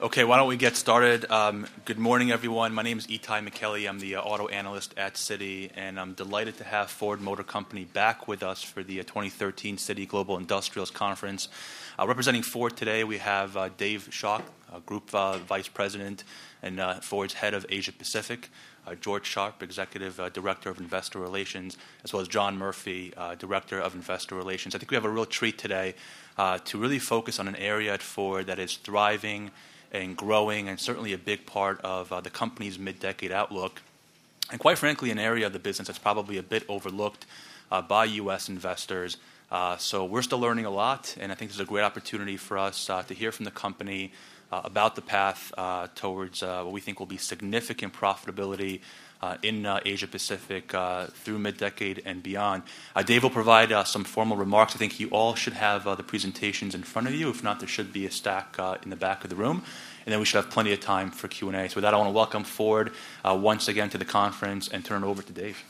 Okay, why don't we get started? Good morning, everyone. My name is Itai McKelly. I'm the auto analyst at Citi, and I'm delighted to have Ford Motor Company back with us for the 2013 Citi Global Industrials Conference. Representing Ford today, we have Dave Schoch, Group Vice President and Ford's Head of Asia Pacific, George Sharp, Executive Director of Investor Relations, as well as John Murphy, Director of Investor Relations. I think we have a real treat today to really focus on an area at Ford that is thriving and growing, and certainly a big part of the company's mid-decade outlook, and quite frankly, an area of the business that's probably a bit overlooked by U.S. investors. So we're still learning a lot, and I think this is a great opportunity for us to hear from the company about the path towards what we think will be significant profitability in Asia Pacific through mid-decade and beyond. Dave will provide some formal remarks. I think you all should have the presentations in front of you. If not, there should be a stack in the back of the room. And then we should have plenty of time for Q&A. So with that, I want to welcome Ford once again to the conference and turn it over to Dave.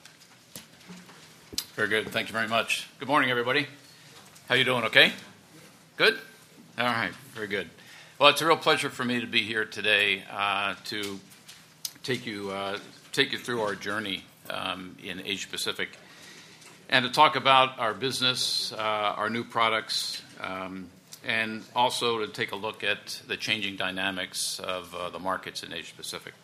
Very good. Thank you very much. Good morning, everybody. How you doing? Okay? Good? All right. Very good. Well, it's a real pleasure for me to be here today to take you through our journey in Asia Pacific and to talk about our business, our new products, and also to take a look at the changing dynamics of the markets in Asia Pacific.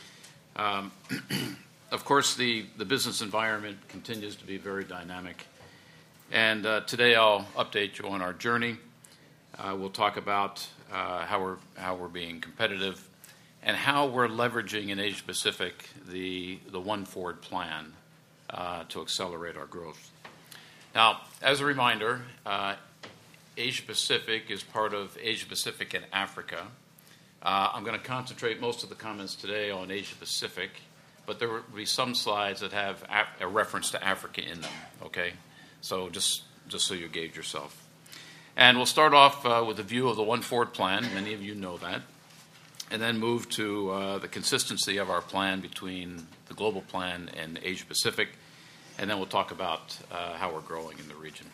Of course, the business environment continues to be very dynamic, and today I'll update you on our journey. We'll talk about how we're being competitive and how we're leveraging in Asia Pacific the One Ford plan to accelerate our growth. Now, as a reminder, Asia Pacific is part of Asia Pacific and Africa. I'm going to concentrate most of the comments today on Asia Pacific, but there will be some slides that have a reference to Africa in them, okay? So just so you gauge yourself. And we'll start off with a view of the One Ford plan. Many of you know that. And then move to the consistency of our plan between the global plan and Asia Pacific. And then we'll talk about how we're growing in the region.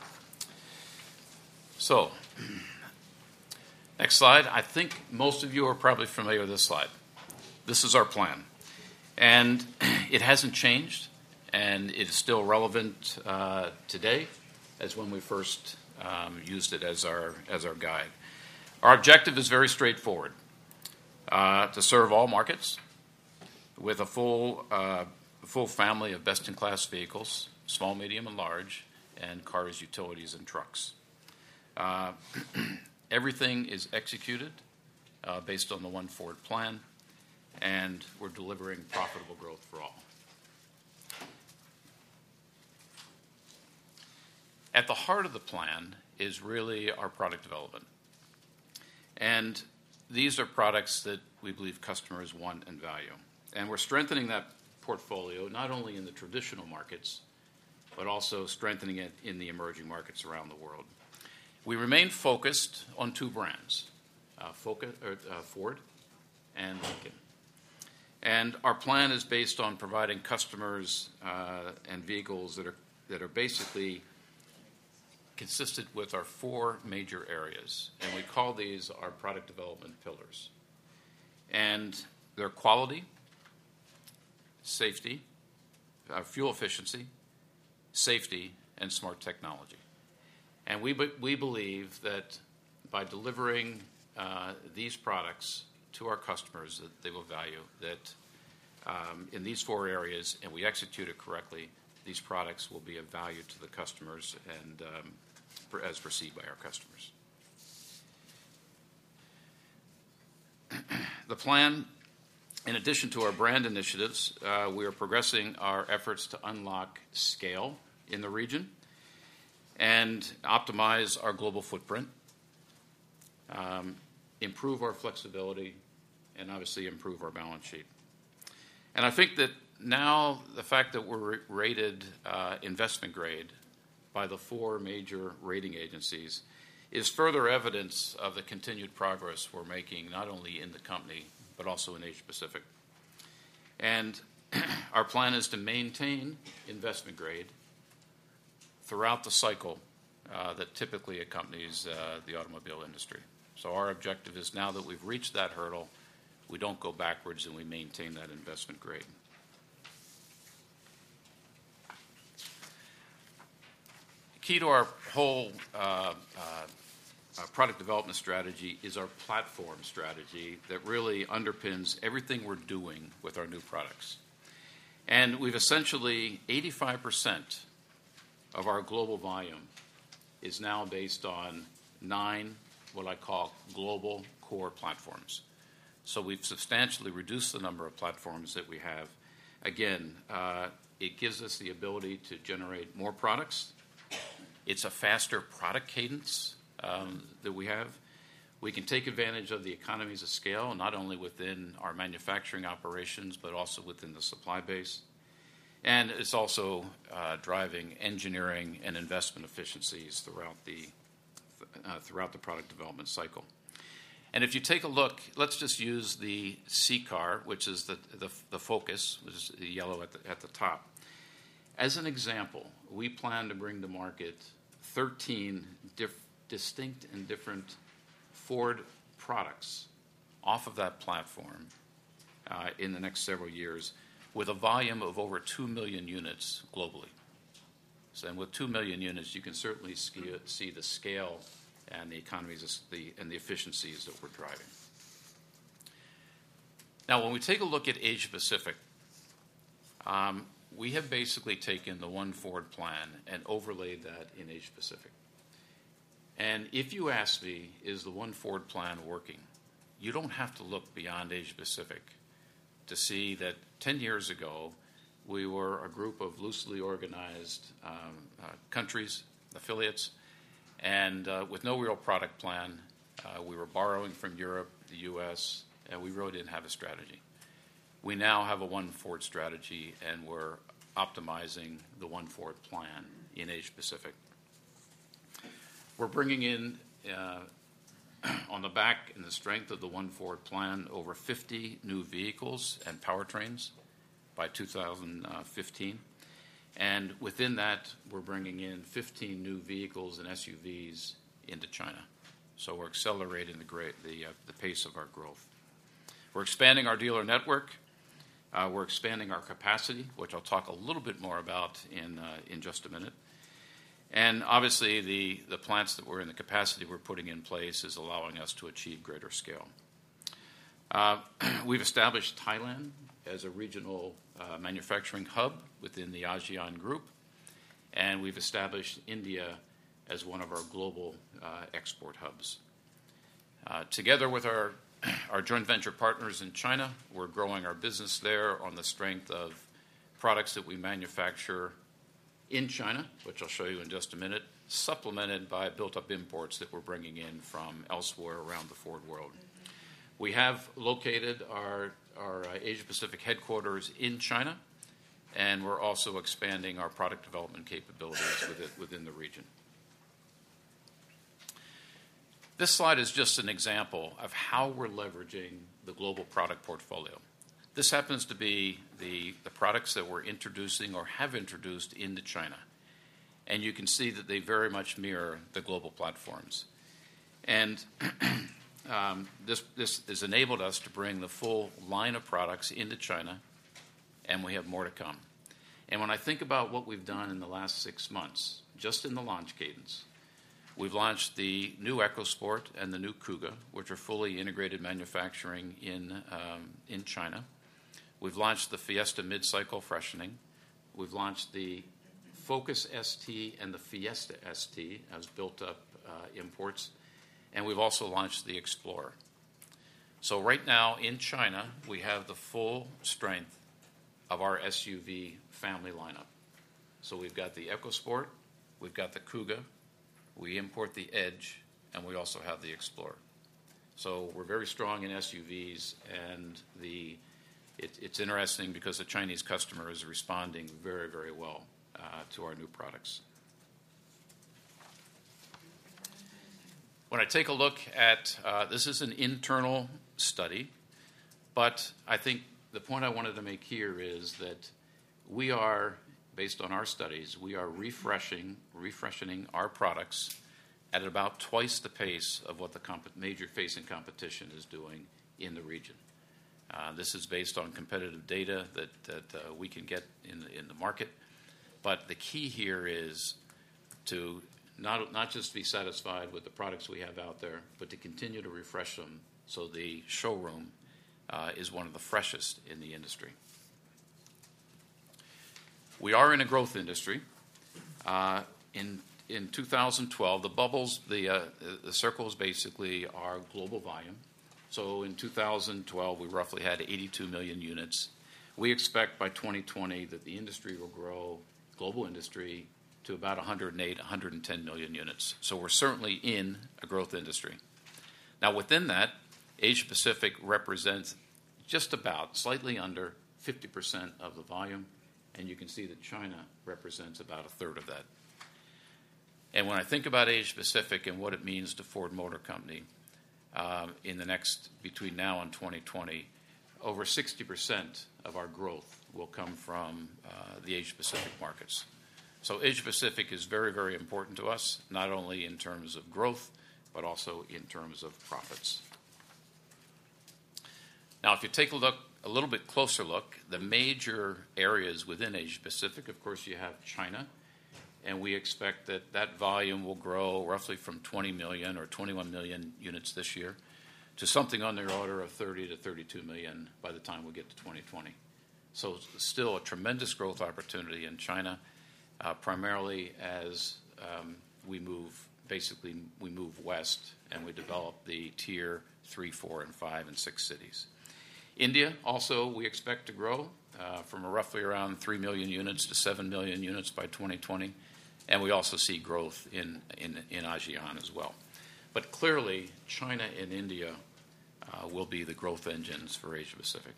So, next slide. I think most of you are probably familiar with this slide. This is our plan. And it hasn't changed, and it is still relevant today as when we first used it as our guide. Our objective is very straightforward. To serve all markets with a full family of best-in-class vehicles, small, medium, and large, and cars, utilities, and trucks. Everything is executed based on the One Ford plan, and we're delivering profitable growth for all. At the heart of the plan is really our product development. And these are products that we believe customers want and value. And we're strengthening that portfolio not only in the traditional markets, but also strengthening it in the emerging markets around the world. We remain focused on two brands, Ford and Lincoln. And our plan is based on providing customers and vehicles that are basically consistent with our four major areas, and we call these our product development pillars. And they're quality, safety, fuel efficiency, safety, and smart technology. And we believe that by delivering these products to our customers that they will value, that in these four areas, and we execute it correctly, these products will be of value to the customers and as perceived by our customers. The plan, in addition to our brand initiatives, we are progressing our efforts to unlock scale in the region and optimize our global footprint, improve our flexibility, and obviously improve our balance sheet. And I think that now the fact that we're rated investment grade by the four major rating agencies is further evidence of the continued progress we're making, not only in the company, but also in Asia Pacific. And our plan is to maintain investment grade throughout the cycle that typically accompanies the automobile industry. So our objective is now that we've reached that hurdle, we don't go backwards and we maintain that investment grade. Key to our whole product development strategy is our platform strategy that really underpins everything we're doing with our new products. And we've essentially 85% of our global volume is now based on 9 what I call global core platforms. So we've substantially reduced the number of platforms that we have. Again, it gives us the ability to generate more products. It's a faster product cadence that we have. We can take advantage of the economies of scale, not only within our manufacturing operations, but also within the supply base. And it's also driving engineering and investment efficiencies throughout the product development cycle. And if you take a look, let's just use the C-car, which is the focus, which is the yellow at the top. As an example, we plan to bring to market 13 distinct and different Ford products off of that platform in the next several years with a volume of over 2 million units globally. So, and with 2 million units, you can certainly see the scale and the economies and the efficiencies that we're driving. Now, when we take a look at Asia Pacific, we have basically taken the One Ford plan and overlaid that in Asia Pacific. And if you ask me, is the One Ford plan working? You don't have to look beyond Asia Pacific to see that 10 years ago, we were a group of loosely organized countries, affiliates, and with no real product plan. We were borrowing from Europe, the U.S., and we really didn't have a strategy. We now have a One Ford strategy, and we're optimizing the One Ford plan in Asia Pacific. We're bringing in, on the back and the strength of the One Ford plan, over 50 new vehicles and powertrains by 2015. And within that, we're bringing in 15 new vehicles and SUVs into China. So we're accelerating the pace of our growth. We're expanding our dealer network. We're expanding our capacity, which I'll talk a little bit more about in just a minute. And obviously, the plants that we're in, the capacity we're putting in place is allowing us to achieve greater scale. We've established Thailand as a regional manufacturing hub within the ASEAN group, and we've established India as one of our global export hubs. Together with our joint venture partners in China, we're growing our business there on the strength of products that we manufacture in China, which I'll show you in just a minute, supplemented by built-up imports that we're bringing in from elsewhere around the Ford world. We have located our Asia-Pacific headquarters in China, and we're also expanding our product development capabilities within the region. This slide is just an example of how we're leveraging the global product portfolio. This happens to be the products that we're introducing or have introduced into China. And you can see that they very much mirror the global platforms. And this has enabled us to bring the full line of products into China, and we have more to come. And when I think about what we've done in the last 6 months, just in the launch cadence, we've launched the new EcoSport and the new Kuga, which are fully integrated manufacturing in China. We've launched the Fiesta mid-cycle freshening. We've launched the Focus ST and the Fiesta ST as built-up imports. And we've also launched the Explorer. So right now in China, we have the full strength of our SUV family lineup. So we've got the EcoSport, we've got the Kuga, we import the Edge, and we also have the Explorer. So we're very strong in SUVs, and it's interesting because the Chinese customer is responding very, very well to our new products. When I take a look at, this is an internal study, but I think the point I wanted to make here is that we are, based on our studies, we are refreshening our products at about twice the pace of what the major facing competition is doing in the region. This is based on competitive data that we can get in the market. But the key here is to not just be satisfied with the products we have out there, but to continue to refresh them so the showroom is one of the freshest in the industry. We are in a growth industry. In 2012, the bubbles, the circles basically are global volume. So in 2012, we roughly had 82 million units. We expect by 2020 that the industry will grow, global industry, to about 108, 110 million units. So we're certainly in a growth industry. Now within that, Asia Pacific represents just about, slightly under 50% of the volume, and you can see that China represents about a third of that. And when I think about Asia Pacific and what it means to Ford Motor Company in the next, between now and 2020, over 60% of our growth will come from the Asia Pacific markets. So Asia Pacific is very, very important to us, not only in terms of growth, but also in terms of profits. Now, if you take a little bit closer look, the major areas within Asia Pacific, of course, you have China, and we expect that volume will grow roughly from 20 million or 21 million units this year to something on the order of 30 to 32 million by the time we get to 2020. So still a tremendous growth opportunity in China, primarily as we move west and we develop the tier 3, 4, and 5, and 6 cities. India also we expect to grow from roughly around 3 million units to 7 million units by 2020, and we also see growth in ASEAN as well. But clearly, China and India will be the growth engines for Asia Pacific.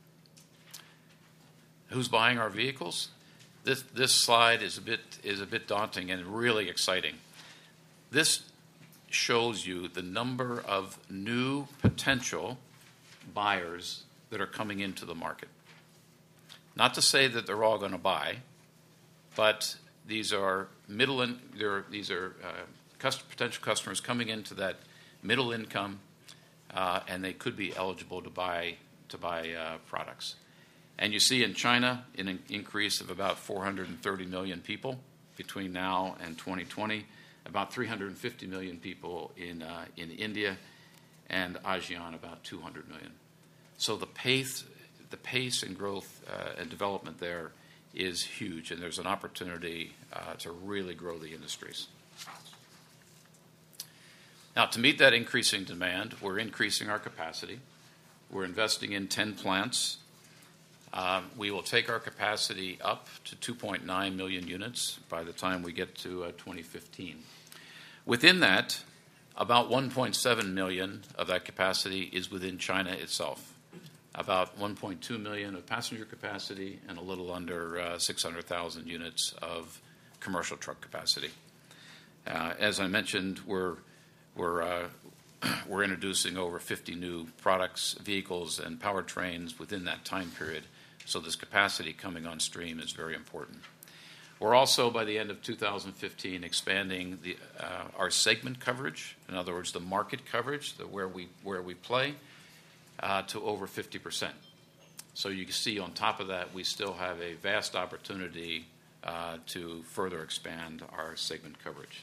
Who's buying our vehicles? This slide is a bit daunting and really exciting. This shows you the number of new potential buyers that are coming into the market. Not to say that they're all going to buy, but these are potential customers coming into that middle income, and they could be eligible to buy products. And you see in China an increase of about 430 million people between now and 2020, about 350 million people in India, and ASEAN about 200 million. So the pace and growth and development there is huge, and there's an opportunity to really grow the industries. Now, to meet that increasing demand, we're increasing our capacity. We're investing in 10 plants. We will take our capacity up to 2.9 million units by the time we get to 2015. Within that, about 1.7 million of that capacity is within China itself. About 1.2 million of passenger capacity and a little under 600,000 units of commercial truck capacity. As I mentioned, we're introducing over 50 new products, vehicles, and powertrains within that time period. So this capacity coming on stream is very important. We're also, by the end of 2015, expanding our segment coverage. In other words, the market coverage, where we play, to over 50%. So you can see on top of that, we still have a vast opportunity to further expand our segment coverage.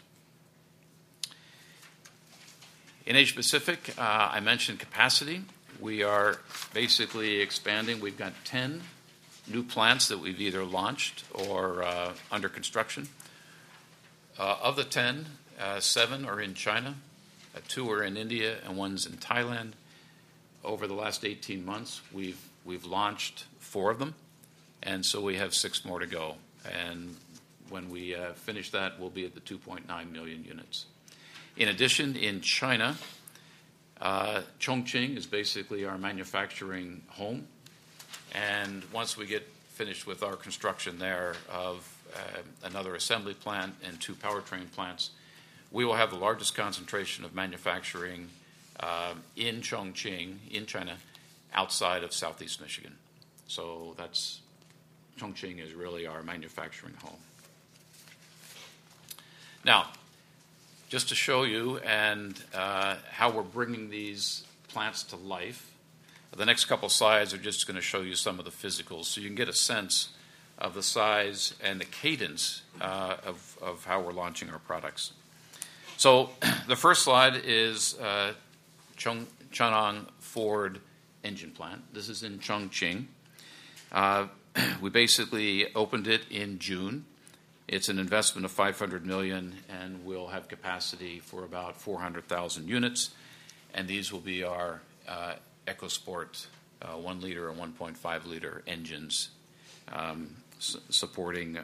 In Asia Pacific, I mentioned capacity. We are basically expanding. We've got 10 new plants that we've either launched or under construction. Of the 10, 7 are in China, 2 are in India, and 1's in Thailand. Over the last 18 months, we've launched 4 of them, and so we have 6 more to go. And when we finish that, we'll be at the 2.9 million units. In addition, in China, Chongqing is basically our manufacturing home. And once we get finished with our construction there of another assembly plant and 2 powertrain plants, we will have the largest concentration of manufacturing in Chongqing, in China, outside of Southeast Michigan. So Chongqing is really our manufacturing home. Now, just to show you and how we're bringing these plants to life. The next couple slides are just going to show you some of the physicals, so you can get a sense of the size and the cadence of how we're launching our products. So the first slide is Changan Ford engine plant. This is in Chongqing. We basically opened it in June. It's an investment of $500 million, and we'll have capacity for about 400,000 units. And these will be our EcoSport 1 liter and 1.5 liter engines, supporting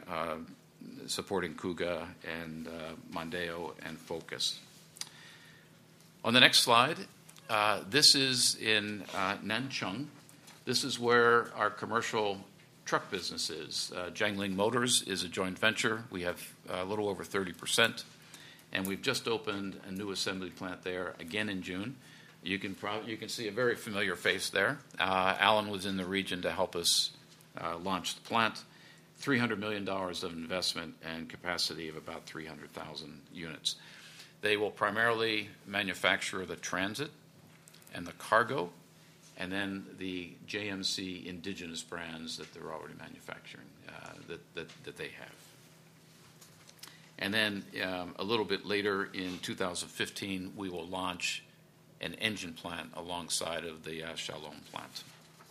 Kuga and Mondeo and Focus. On the next slide, this is in Nanchang. This is where our commercial truck business is. Jiangling Motors is a joint venture. We have a little over 30%, and we've just opened a new assembly plant there again in June. You can see a very familiar face there. Alan was in the region to help us launch the plant. $300 million of investment and capacity of about 300,000 units. They will primarily manufacture the Transit and the Cargo, and then the JMC indigenous brands that they're already manufacturing, that they have. And then a little bit later in 2015, we will launch an engine plant alongside of the Shalom plant.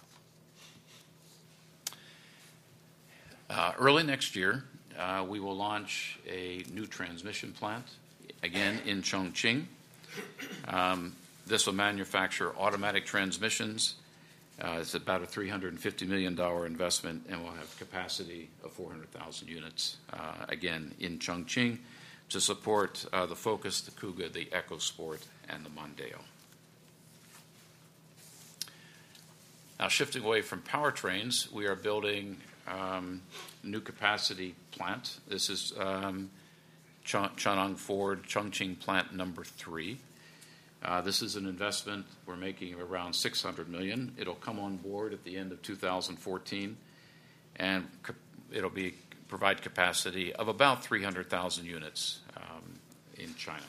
Early next year, we will launch a new transmission plant, again in Chongqing. This will manufacture automatic transmissions. It's about a $350 million investment, and we'll have capacity of 400,000 units, again in Chongqing, to support the Focus, the Kuga, the EcoSport, and the Mondeo. Now, shifting away from powertrains, we are building new capacity plant. This is Changan Ford Chongqing plant number 3. This is an investment we're making of around $600 million. It'll come on board at the end of 2014, and it'll provide capacity of about 300,000 units in China.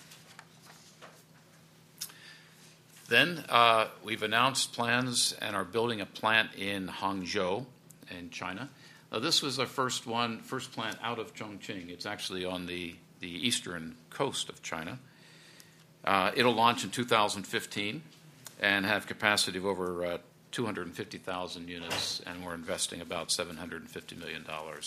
Then we've announced plans and are building a plant in Hangzhou in China. Now, this was our first plant out of Chongqing. It's actually on the eastern coast of China. It'll launch in 2015 and have capacity of over 250,000 units, and we're investing about $750 million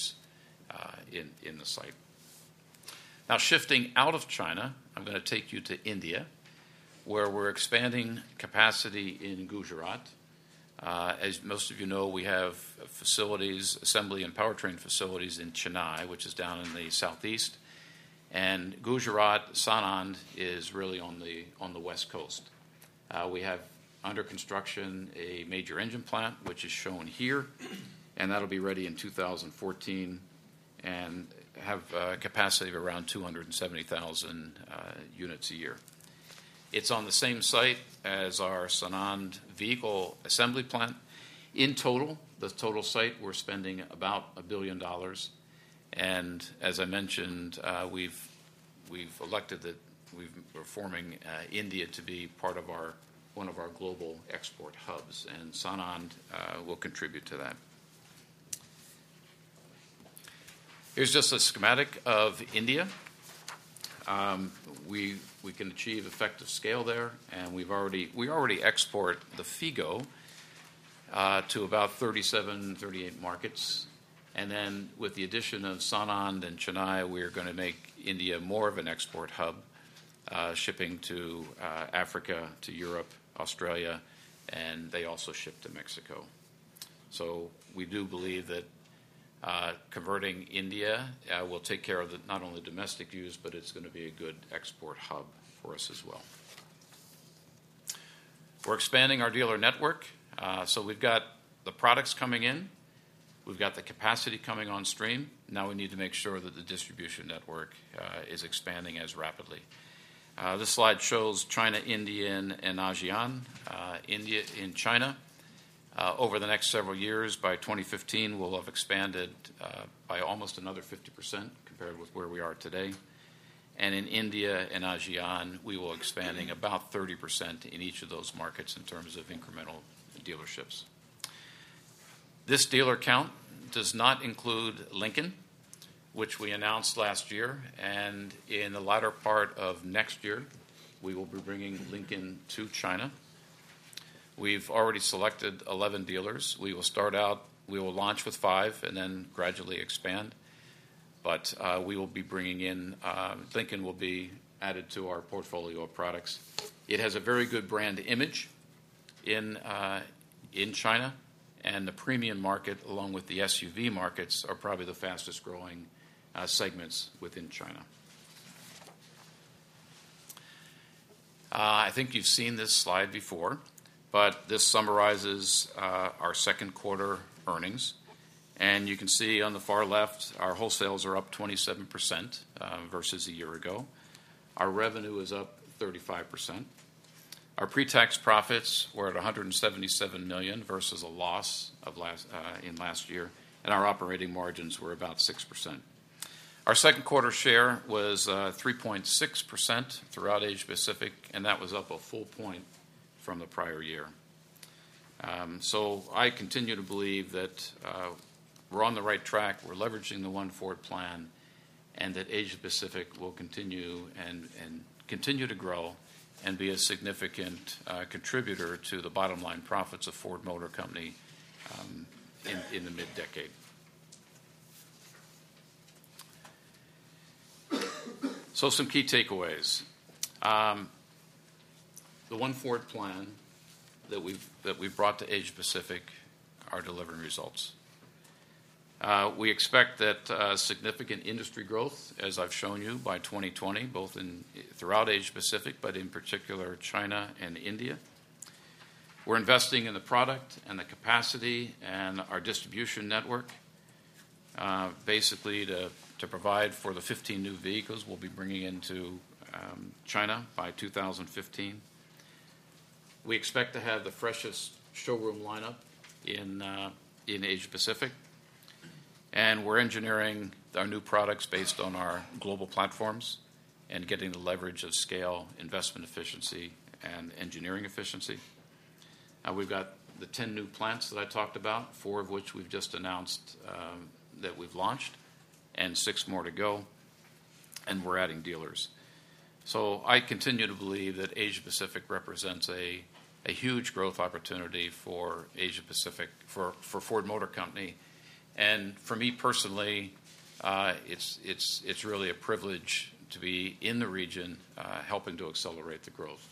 in the site. Now, shifting out of China, I'm going to take you to India, where we're expanding capacity in Gujarat. As most of you know, we have facilities, assembly and powertrain facilities in Chennai, which is down in the southeast. And Gujarat, Sanand, is really on the west coast. We have under construction a major engine plant, which is shown here, and that'll be ready in 2014 and have a capacity of around 270,000 units a year. It's on the same site as our Sanand vehicle assembly plant. In total, the total site, we're spending about $1 billion. And as I mentioned, we've elected that we're forming India to be part of one of our global export hubs, and Sanand will contribute to that. Here's just a schematic of India. We can achieve effective scale there, and we already export the Figo to about 38 markets. And then with the addition of Sanand and Chennai, we're going to make India more of an export hub, shipping to Africa, to Europe, Australia, and they also ship to Mexico. So we do believe that converting India will take care of not only domestic use, but it's going to be a good export hub for us as well. We're expanding our dealer network. So we've got the products coming in. We've got the capacity coming on stream. Now we need to make sure that the distribution network is expanding as rapidly. This slide shows China, India, and ASEAN. India in China. Over the next several years, by 2015, we'll have expanded by almost another 50% compared with where we are today. And in India and ASEAN, we will expanding about 30% in each of those markets in terms of incremental dealerships. This dealer count does not include Lincoln, which we announced last year, and in the latter part of next year, we will be bringing Lincoln to China. We've already selected 11 dealers. We will launch with 5 and then gradually expand. But we will be bringing in, Lincoln will be added to our portfolio of products. It has a very good brand image in China, and the premium market, along with the SUV markets, are probably the fastest growing segments within China. I think you've seen this slide before, but this summarizes our second quarter earnings. And you can see on the far left, our wholesales are up 27% versus a year ago. Our revenue is up 35%. Our pre-tax profits were at $177 million versus a loss of last year, and our operating margins were about 6%. Our second quarter share was 3.6% throughout Asia Pacific, and that was up a full point from the prior year. So I continue to believe that we're on the right track. We're leveraging the One Ford plan, and that Asia Pacific will continue and continue to grow and be a significant contributor to the bottom line profits of Ford Motor Company in the mid-decade. So some key takeaways. The One Ford plan that we've brought to Asia Pacific are delivering results. We expect that significant industry growth, as I've shown you, by 2020, both throughout Asia Pacific, but in particular China and India. We're investing in the product and the capacity and our distribution network, basically to provide for the 15 new vehicles we'll be bringing into China by 2015. We expect to have the freshest showroom lineup in Asia Pacific. And we're engineering our new products based on our global platforms and getting the leverage of scale, investment efficiency, and engineering efficiency. We've got the 10 new plants that I talked about, 4 of which we've just announced that we've launched, and 6 more to go, and we're adding dealers. So I continue to believe that Asia Pacific represents a huge growth opportunity for Asia Pacific, for Ford Motor Company. And for me personally, it's really a privilege to be in the region, helping to accelerate the growth.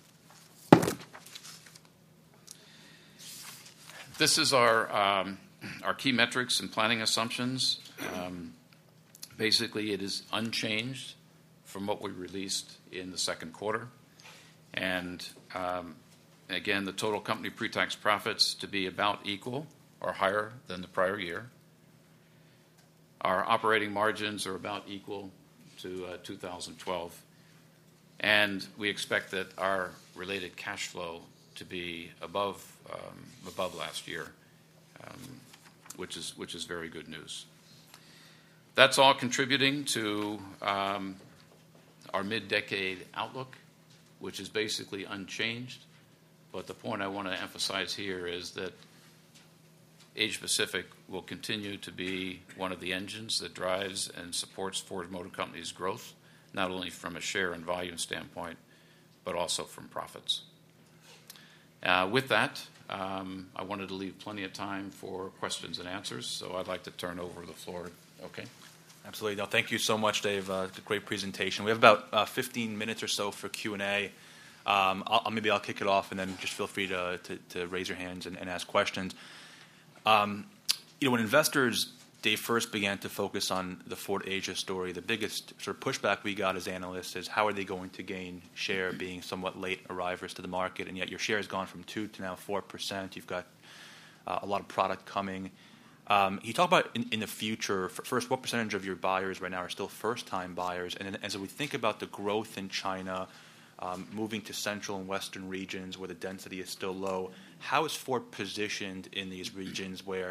This is our key metrics and planning assumptions. Basically, it is unchanged from what we released in the second quarter. And again, the total company pre-tax profits to be about equal or higher than the prior year. Our operating margins are about equal to 2012. And we expect that our related cash flow to be above last year, which is very good news. That's all contributing to our mid-decade outlook, which is basically unchanged. But the point I want to emphasize here is that Asia Pacific will continue to be one of the engines that drives and supports Ford Motor Company's growth, not only from a share and volume standpoint, but also from profits. With that, I wanted to leave plenty of time for questions and answers, so I'd like to turn over the floor. Okay. Absolutely. No, thank you so much, Dave. It's a great presentation. We have about 15 minutes or so for Q&A. Maybe I'll kick it off, and then just feel free to raise your hands and ask questions. When investors, Dave, first began to focus on the Ford Asia story, the biggest sort of pushback we got as analysts is how are they going to gain share, being somewhat late arrivers to the market, and yet your share has gone from 2% to now 4%. You've got a lot of product coming. You talk about in the future, first, what percentage of your buyers right now are still first-time buyers? And then as we think about the growth in China, moving to central and western regions where the density is still low, how is Ford positioned in these regions where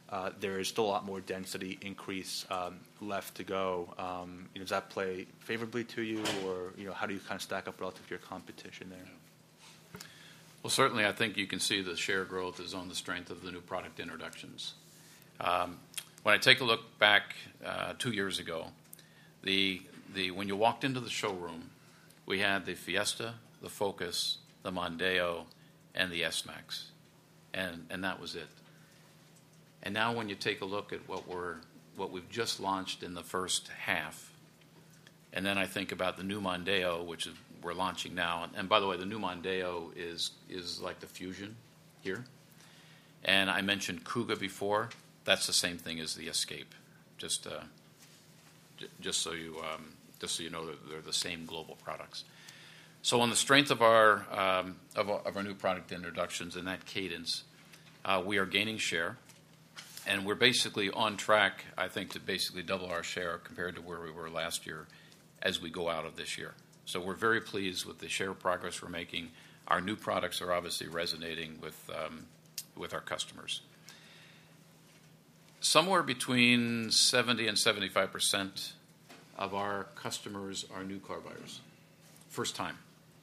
there is still a lot more density increase left to go. Does that play favorably to you, or how do you kind of stack up relative to your competition there? Well, certainly, I think you can see the share growth is on the strength of the new product introductions. When I take a look back 2 years ago, when you walked into the showroom, we had the Fiesta, the Focus, the Mondeo, and the S-Max, and that was it. And now, when you take a look at what we've just launched in the first half, and then I think about the new Mondeo, which we're launching now. And by the way, the new Mondeo is like the Fusion here. And I mentioned Kuga before. That's the same thing as the Escape. Just so you know that they're the same global products. So on the strength of our new product introductions and that cadence, we are gaining share, and we're basically on track, I think, to basically double our share compared to where we were last year as we go out of this year. So we're very pleased with the share progress we're making. Our new products are obviously resonating with our customers. Somewhere between 70 and 75% of our customers are new car buyers, first time.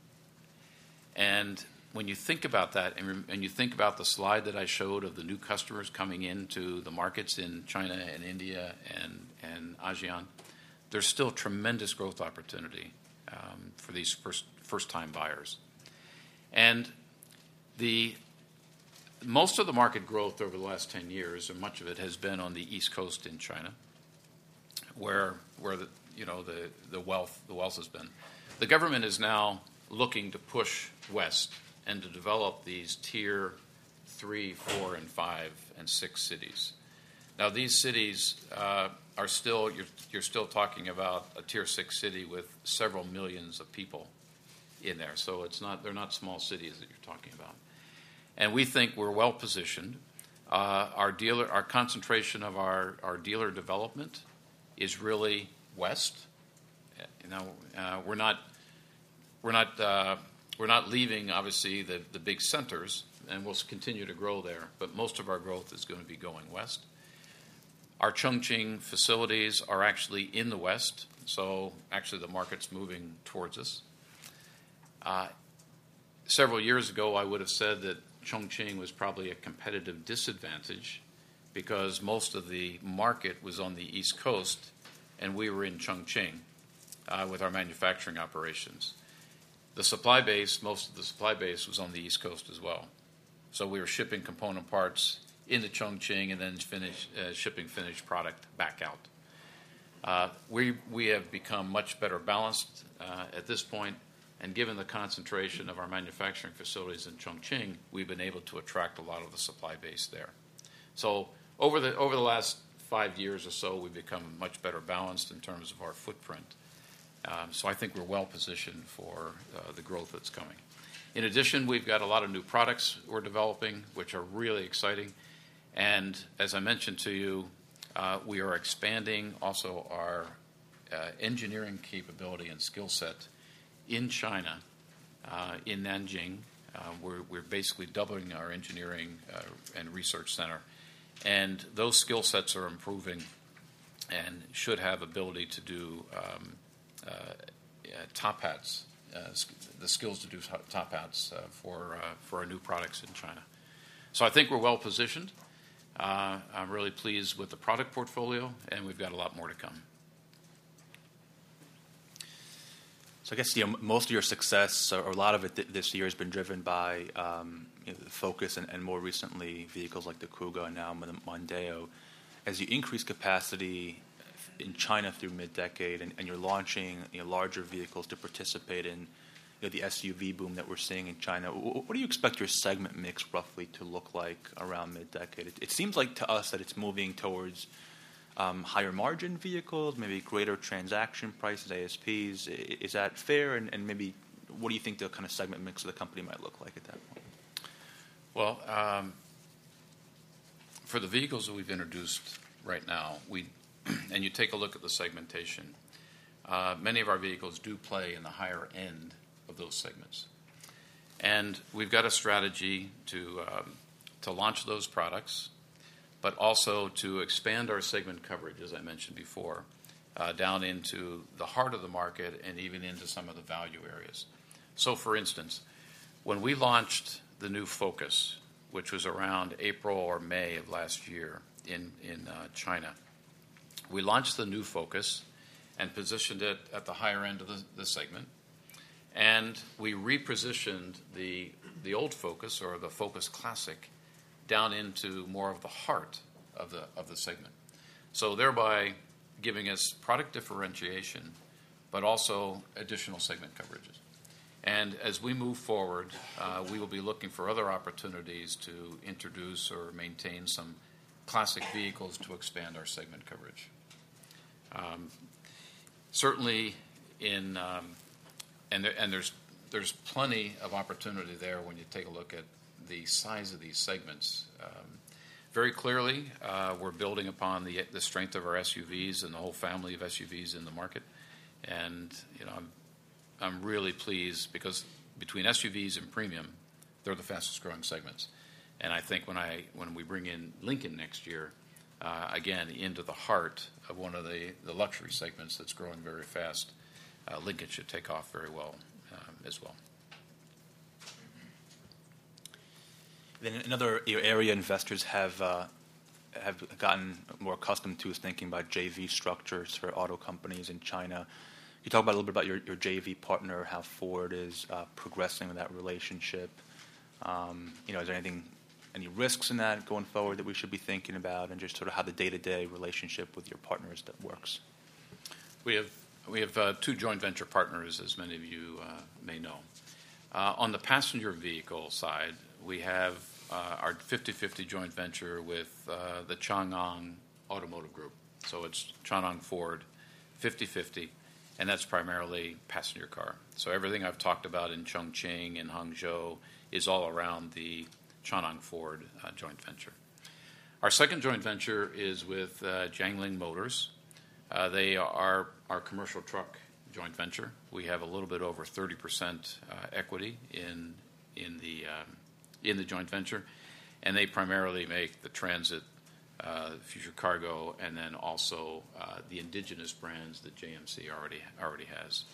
And when you think about that, and you think about the slide that I showed of the new customers coming into the markets in China and India and ASEAN, there's still tremendous growth opportunity for these first-time buyers. And most of the market growth over the last 10 years, or much of it, has been on the East Coast in China, where the wealth has been. The government is now looking to push west and to develop these tier 3, 4, and 5, and 6 cities. Now, these cities are still, you're still talking about a tier 6 city with several millions of people in there. So they're not small cities that you're talking about. And we think we're well positioned. Our concentration of our dealer development is really west. We're not leaving, obviously, the big centers, and we'll continue to grow there. But most of our growth is going to be going west. Our Chongqing facilities are actually in the west, so actually the market's moving towards us. Several years ago, I would have said that Chongqing was probably a competitive disadvantage because most of the market was on the East Coast, and we were in Chongqing with our manufacturing operations. Most of the supply base was on the East Coast as well. So we were shipping component parts into Chongqing and then shipping finished product back out. We have become much better balanced at this point, and given the concentration of our manufacturing facilities in Chongqing, we've been able to attract a lot of the supply base there. So over the last 5 years or so, we've become much better balanced in terms of our footprint. So I think we're well positioned for the growth that's coming. In addition, we've got a lot of new products we're developing, which are really exciting. And as I mentioned to you, we are expanding also our engineering capability and skill set in China, in Nanjing. We're basically doubling our engineering and research center. And those skill sets are improving and should have ability to do top hats, the skills to do top hats for our new products in China. So I think we're well positioned. I'm really pleased with the product portfolio, and we've got a lot more to come. So I guess most of your success, or a lot of it this year, has been driven by the Focus and more recently vehicles like the Kuga and now the Mondeo. As you increase capacity in China through mid-decade, and you're launching larger vehicles to participate in the SUV boom that we're seeing in China, what do you expect your segment mix roughly to look like around mid-decade? It seems like to us that it's moving towards higher margin vehicles, maybe greater transaction prices, ASPs. Is that fair? And maybe what do you think the kind of segment mix of the company might look like at that point? Well, for the vehicles that we've introduced right now, and you take a look at the segmentation, many of our vehicles do play in the higher end of those segments. And we've got a strategy to launch those products. but also to expand our segment coverage, as I mentioned before, down into the heart of the market and even into some of the value areas. So, for instance, when we launched the new Focus, which was around April or May of last year in China, we launched the new Focus and positioned it at the higher end of the segment. And we repositioned the old Focus, or the Focus Classic, down into more of the heart of the segment. So thereby giving us product differentiation, but also additional segment coverages. And as we move forward, we will be looking for other opportunities to introduce or maintain some classic vehicles to expand our segment coverage. Certainly, there's plenty of opportunity there when you take a look at the size of these segments. Very clearly, we're building upon the strength of our SUVs and the whole family of SUVs in the market, and I'm really pleased because between SUVs and premium, they're the fastest growing segments. And I think when we bring in Lincoln next year, again into the heart of one of the luxury segments that's growing very fast, Lincoln should take off very well as well. Then another area investors have gotten more accustomed to is thinking about JV structures for auto companies in China. Can you talk about a little bit about your JV partner, how Ford is progressing with that relationship? Is there any risks in that going forward that we should be thinking about, and just sort of how the day-to-day relationship with your partners that works? We have two joint venture partners, as many of you may know. On the passenger vehicle side, we have our 50-50 joint venture with the Changan Automotive Group. So it's Changan Ford, 50-50, and that's primarily passenger car. So everything I've talked about in Chongqing and Hangzhou is all around the Changan Ford joint venture. Our second joint venture is with Jiangling Motors. They are our commercial truck joint venture. We have a little bit over 30% equity in the joint venture, and they primarily make the Transit, Future Cargo, and then also the indigenous brands that JMC already has.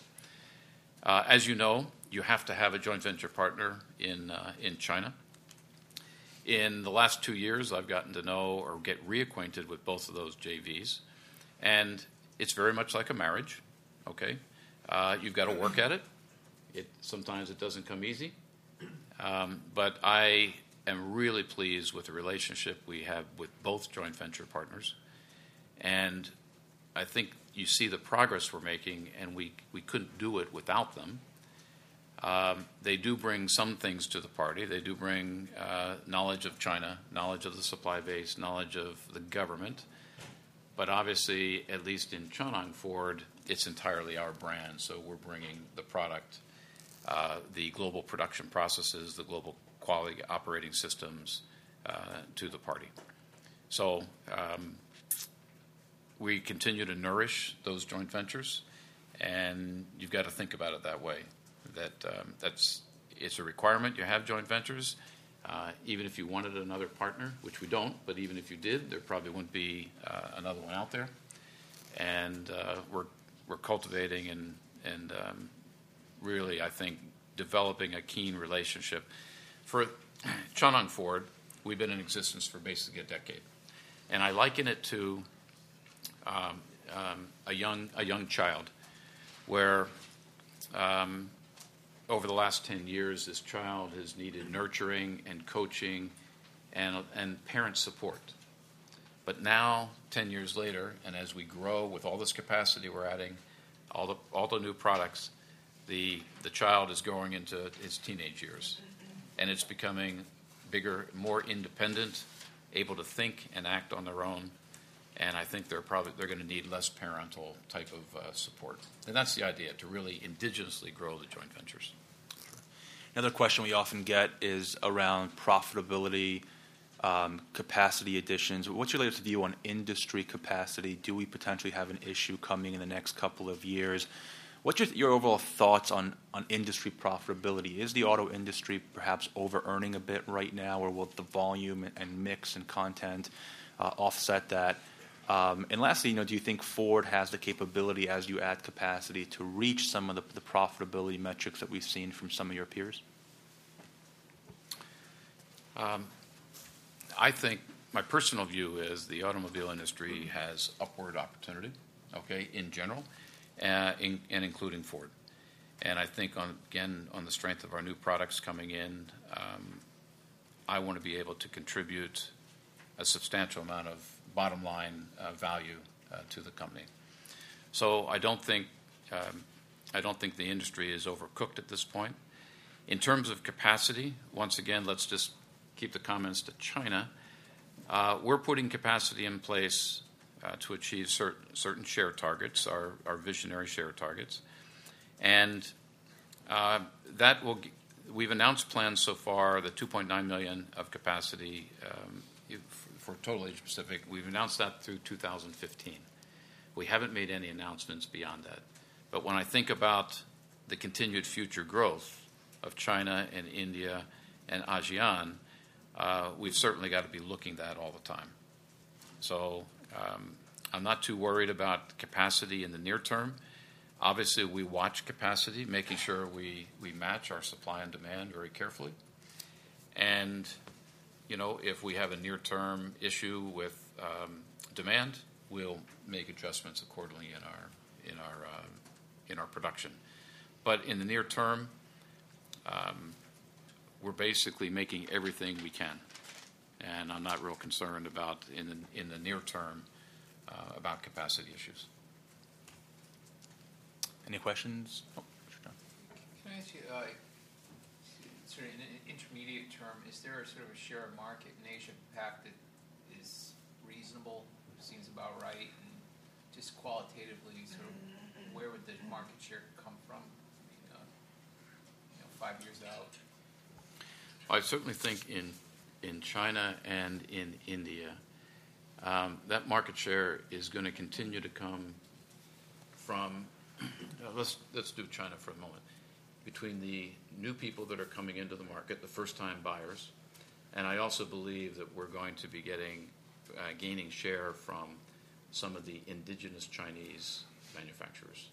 As you know, you have to have a joint venture partner in China. In the last 2 years, I've gotten to know or get reacquainted with both of those JVs, and it's very much like a marriage. Okay, you've got to work at it. Sometimes it doesn't come easy, but I am really pleased with the relationship we have with both joint venture partners, and I think you see the progress we're making, and we couldn't do it without them. They do bring some things to the party. They do bring knowledge of China, knowledge of the supply base, knowledge of the government. But obviously, at least in Changan Ford, it's entirely our brand. So we're bringing the product, the global production processes, the global quality operating systems to the party. So we continue to nourish those joint ventures, and you've got to think about it that way. It's a requirement. You have joint ventures. Even if you wanted another partner, which we don't, but even if you did, there probably wouldn't be another one out there. And we're cultivating and really, I think, developing a keen relationship. For Changan Ford, we've been in existence for basically a decade, and I liken it to a young child, where over the last 10 years, this child has needed nurturing and coaching and parent support. But now, 10 years later, and as we grow with all this capacity we're adding, all the new products, the child is going into his teenage years, and it's becoming bigger, more independent, able to think and act on their own. And I think they're going to need less parental type of support. And that's the idea, to really indigenously grow the joint ventures. Another question we often get is around profitability, capacity additions. What's your latest view on industry capacity? Do we potentially have an issue coming in the next couple of years What's your overall thoughts on industry profitability? Is the auto industry perhaps over-earning a bit right now, or will the volume and mix and content offset that? And lastly, do you think Ford has the capability, as you add capacity, to reach some of the profitability metrics that we've seen from some of your peers? I think my personal view is the automobile industry has upward opportunity, okay, in general, and including Ford. And I think, on the strength of our new products coming in, I want to be able to contribute a substantial amount of bottom line value to the company. So I don't think the industry is overcooked at this point. In terms of capacity, once again, let's just keep the comments to China. We're putting capacity in place to achieve certain share targets, our visionary share targets, and that will. We've announced plans so far, the 2.9 million of capacity for total Asia Pacific. We've announced that through 2015. We haven't made any announcements beyond that. But when I think about the continued future growth of China and India and ASEAN, we've certainly got to be looking at that all the time. So I'm not too worried about capacity in the near term. Obviously, we watch capacity, making sure we match our supply and demand very carefully. And, if we have a near-term issue with demand, we'll make adjustments accordingly in our production. But in the near term, we're basically making everything we can, and I'm not real concerned about in the near term about capacity issues. Any questions? Oh, Can I ask you, sort of in an intermediate term, is there a sort of a share of market in Asia Pac that is reasonable, seems about right, and just qualitatively, sort of, where would the market share come from? 5 years out. I certainly think in China and in India, that market share is going to continue to come from. Let's do China for a moment. Between the new people that are coming into the market, the first-time buyers, and I also believe that we're going to be gaining share from some of the indigenous Chinese manufacturers.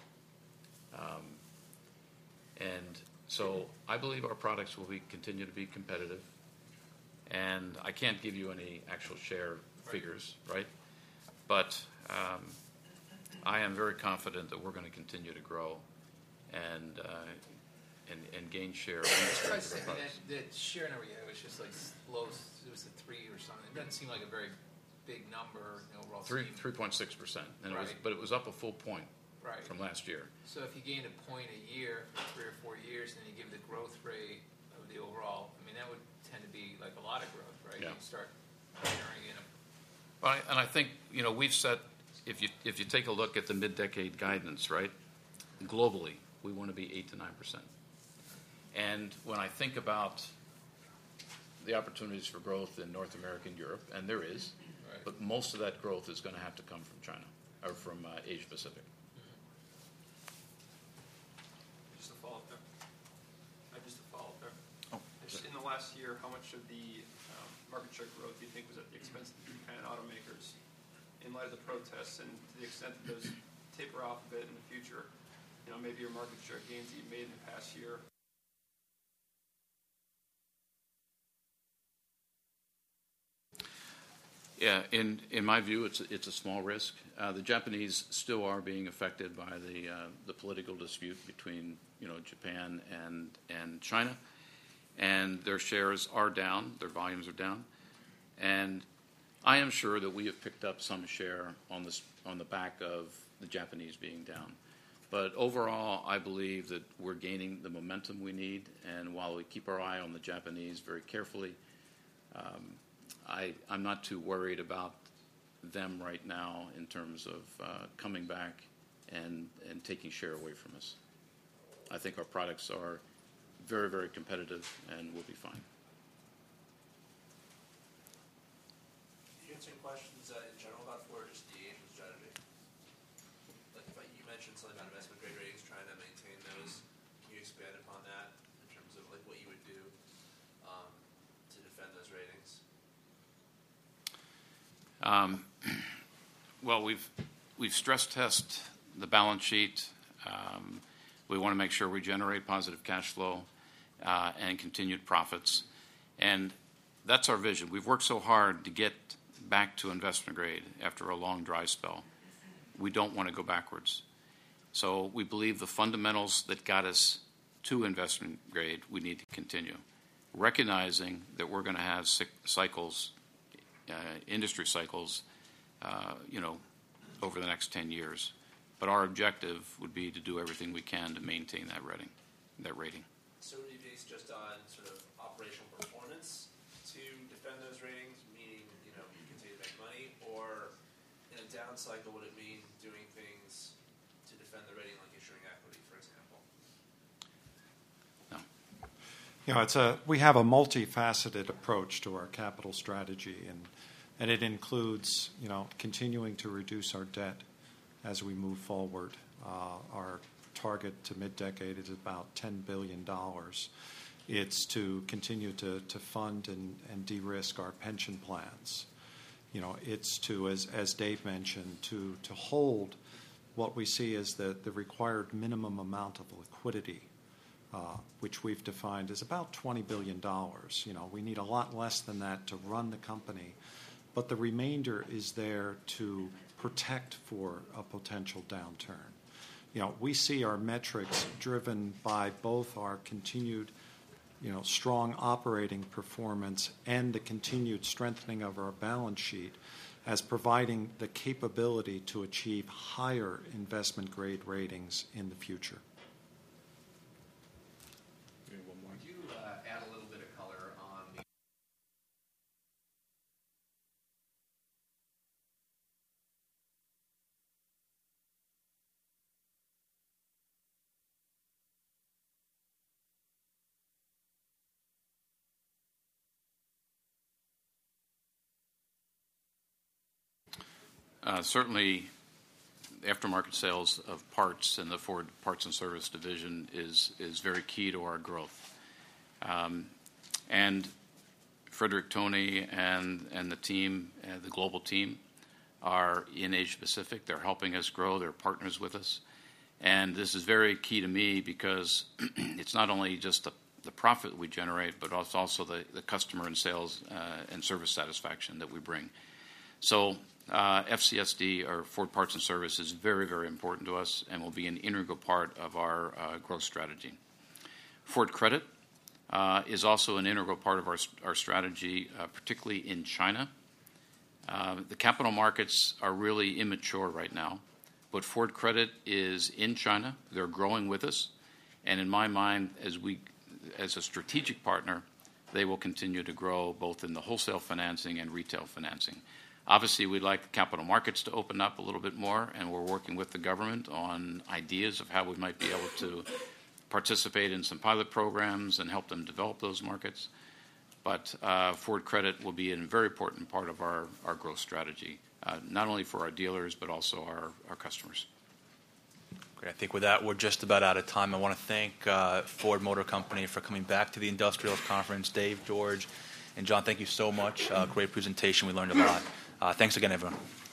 And so I believe our products will continue to be competitive. And I can't give you any actual share figures, right? But I am very confident that we're going to continue to grow and gain share. That share number, it was just like low. It was a 3 or something. It doesn't seem like a very big number. Overall, 3.6%, but it was up a full point from last year. So if you gained a point a year for 3 or 4 years, and then you give the growth rate of the overall, that would tend to be like a lot of growth, right? Yeah. You start sharing in. And I think we've set. If you take a look at the mid-decade guidance, right, globally, we want to be 8 to 9%. And when I think about the opportunities for growth in North America and Europe, and there is, but most of that growth is going to have to come from China or from Asia Pacific. Just a follow-up there. Oh. Just in the last year, how much of the market share growth do you think was at the expense of the Japan automakers? In light of the protests, and to the extent that those taper off a bit in the future, maybe your market share gains that you made in the past year. Yeah, in my view, it's a small risk. The Japanese still are being affected by the political dispute between Japan and China, and their shares are down, their volumes are down, and I am sure that we have picked up some share on the back of the Japanese being down. But overall, I believe that we're gaining the momentum we need, and while we keep our eye on the Japanese very carefully, I'm not too worried about them right now in terms of coming back and taking share away from us. I think our products are very, very competitive, and we'll be fine. Questions in general about Ford, just the Asian strategy? Like if you mentioned something about investment grade ratings, trying to maintain those. Can you expand upon that in terms of like what you would do to defend those ratings? Well, we've stress tested the balance sheet. We want to make sure we generate positive cash flow and continued profits, and that's our vision. We've worked so hard to get back to investment grade after a long dry spell. We don't want to go backwards. So we believe the fundamentals that got us to investment grade, we need to continue, recognizing that we're going to have cycles, industry cycles, over the next 10 years. But our objective would be to do everything we can to maintain that rating. So would you base just on sort of operational performance to defend those ratings, meaning, you continue to make money, or in a down cycle, would it mean doing things to defend the rating, like issuing equity, for example? No. We have a multifaceted approach to our capital strategy, and it includes, continuing to reduce our debt as we move forward. Our target to mid-decade is about $10 billion. It's to continue to fund and de-risk our pension plans. It's to, as Dave mentioned, to hold what we see as the required minimum amount of liquidity, which we've defined as about $20 billion. We need a lot less than that to run the company, but the remainder is there to protect for a potential downturn. We see our metrics driven by both our continued, strong operating performance and the continued strengthening of our balance sheet as providing the capability to achieve higher investment grade ratings in the future. Could you add a little bit of color on the Certainly, aftermarket sales of parts in the Ford Parts and Service division is very key to our growth. And Frederick Tony and the team, the global team, are in Asia Pacific. They're helping us grow. They're partners with us. And this is very key to me because it's not only just the profit we generate, but also the customer and sales and service satisfaction that we bring. So FCSD, or Ford Parts and Service, is very, very important to us and will be an integral part of our growth strategy. Ford Credit is also an integral part of our strategy, particularly in China. The capital markets are really immature right now, but Ford Credit is in China. They're growing with us, and in my mind, as a strategic partner, they will continue to grow both in the wholesale financing and retail financing. Obviously, we'd like the capital markets to open up a little bit more, and we're working with the government on ideas of how we might be able to participate in some pilot programs and help them develop those markets. But Ford Credit will be a very important part of our growth strategy, not only for our dealers, but also our customers. Great. I think with that, we're just about out of time. I want to thank Ford Motor Company for coming back to the Industrials Conference. Dave, George, and John, thank you so much. Great presentation. We learned a lot. Thanks again, everyone.